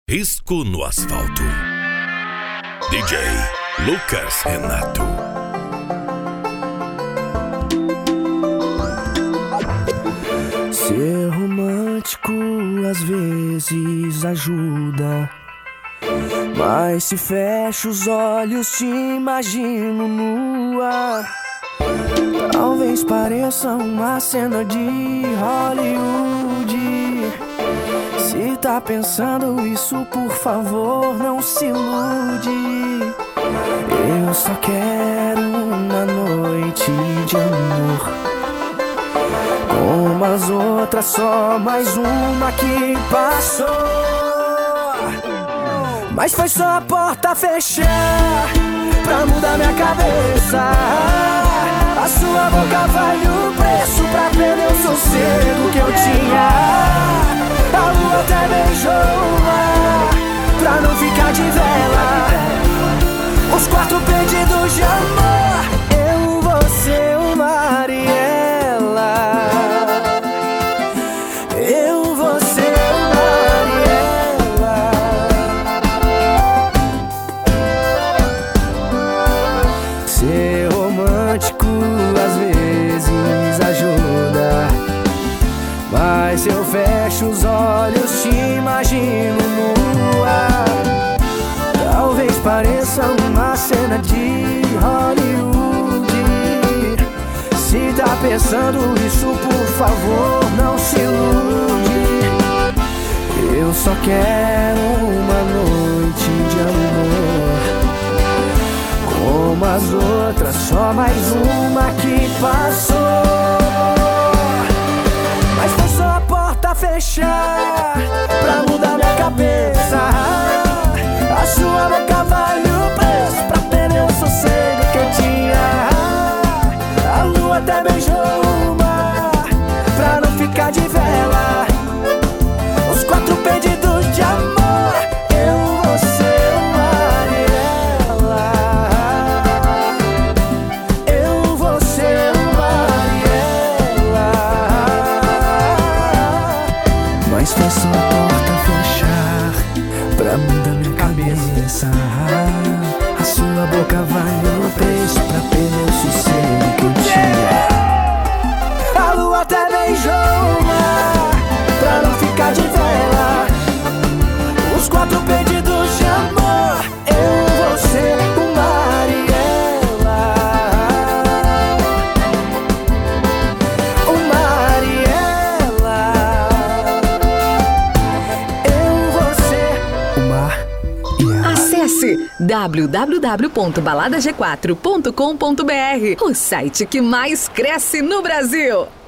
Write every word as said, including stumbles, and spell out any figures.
Risco no asfalto. D J Lucas Renato. Ser romântico às vezes ajuda, mas se fecho os olhos te imagino nua. Talvez pareça uma cena de Hollywood. Se tá pensando isso, por favor, não se ilude. Eu só quero uma noite de amor, como as outras, só mais uma que passou. Mas foi só a porta fechar pra mudar minha cabeça. A sua boca vale o preço pra perder o sossego que eu tinha. A lua até beijou o mar pra não ficar de vela. Os quatro pedidos de amor, eu, você, o mar e ela. Eu, você, o mar e ela. Ser romântico às vezes ajuda, mas se eu fecho os olhos te imagino nua. Talvez pareça uma cena de Hollywood. Se tá pensando isso, por favor, não se ilude. Eu só quero uma noite de amor, como as outras, só mais uma que passou. Mas foi só a porta fechar pra mudar minha cabeça. A sua boca vale o preço pra perder o sossego que eu tinha. A lua até beijou o mar pra não ficar de vela. Os quatro pedidos de amor, eu, você, o mar e ela. Eu, você, o mar e ela. Mas foi só a porta fechar pra mudar minha cabeça. A sua boca vale o preço pra perder o sossego que eu tinha. A lua até beijou o mar pra não ficar de vela. Os quatro pedidos de amor, eu, você, o mar e ela. O mar e ela. Eu, você, o mar e ela. Acesse w w w ponto balada g quatro ponto com ponto b r, o site que mais cresce no Brasil.